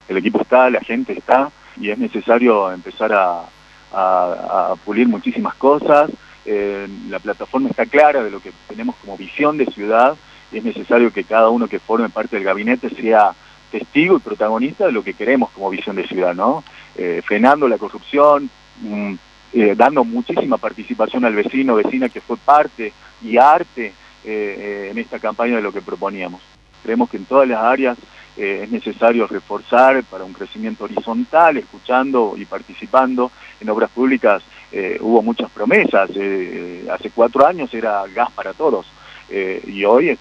el equipo está, la gente está, y es necesario empezar a pulir muchísimas cosas. La plataforma está clara de lo que tenemos como visión de ciudad, y es necesario que cada uno que forme parte del gabinete sea testigo y protagonista de lo que queremos como visión de ciudad, ¿no? Frenando la corrupción, dando muchísima participación al vecino, vecina que fue parte y arte en esta campaña de lo que proponíamos. Creemos que en todas las áreas es necesario reforzar para un crecimiento horizontal, escuchando y participando. En obras públicas hubo muchas promesas, hace 4 años era gas para todos, y hoy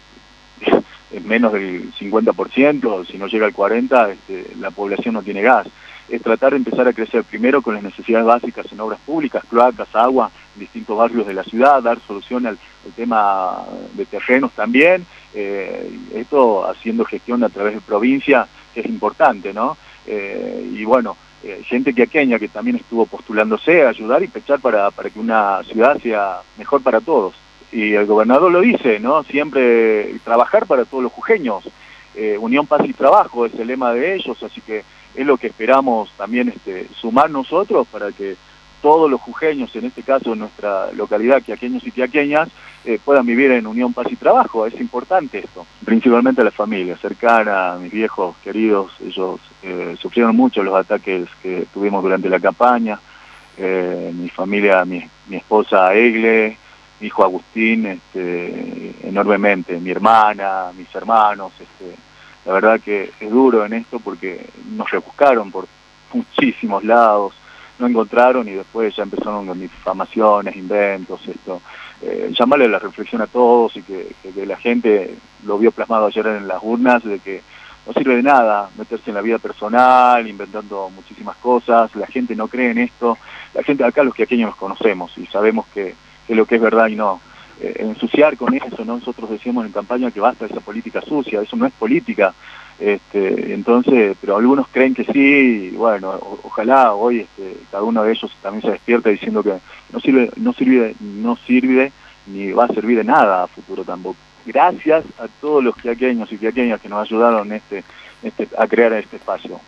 es menos del 50%, si no llega al 40%, la población no tiene gas. Es tratar de empezar a crecer primero con las necesidades básicas en obras públicas, cloacas, agua, en distintos barrios de la ciudad, dar solución al tema de terrenos también, esto haciendo gestión a través de provincia, que es importante, ¿no? Y bueno, gente quiaqueña que también estuvo postulándose a ayudar y pechar para que una ciudad sea mejor para todos. Y el gobernador lo dice, ¿no? Siempre trabajar para todos los jujeños. Unión, paz y trabajo es el lema de ellos, así que es lo que esperamos también sumar nosotros para que todos los jujeños, en este caso en nuestra localidad, quiaqueños y quiaqueñas, puedan vivir en unión, paz y trabajo. Es importante esto, principalmente a la familia cercana, a mis viejos queridos. Ellos sufrieron mucho los ataques que tuvimos durante la campaña. Mi familia, mi esposa Egle, mi hijo Agustín, enormemente, mi hermana, mis hermanos. La verdad que es duro en esto porque nos rebuscaron por muchísimos lados, no encontraron y después ya empezaron con difamaciones, inventos, llamarle a la reflexión a todos y que la gente lo vio plasmado ayer en las urnas, de que no sirve de nada meterse en la vida personal, inventando muchísimas cosas. La gente no cree en esto. La gente acá, los quiaqueños, nos conocemos y sabemos que lo que es verdad y no. Ensuciar con eso, ¿no? Nosotros decíamos en campaña que basta de esa política sucia, eso no es política. Entonces, pero algunos creen que sí, y bueno, ojalá hoy cada uno de ellos también se despierta diciendo que no sirve ni va a servir de nada a futuro tampoco. Gracias a todos los quiaqueños y quiaqueñas que nos ayudaron a crear este espacio.